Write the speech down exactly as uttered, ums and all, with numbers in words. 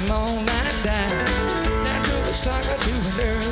come on like that. That drove a sucker to an earth.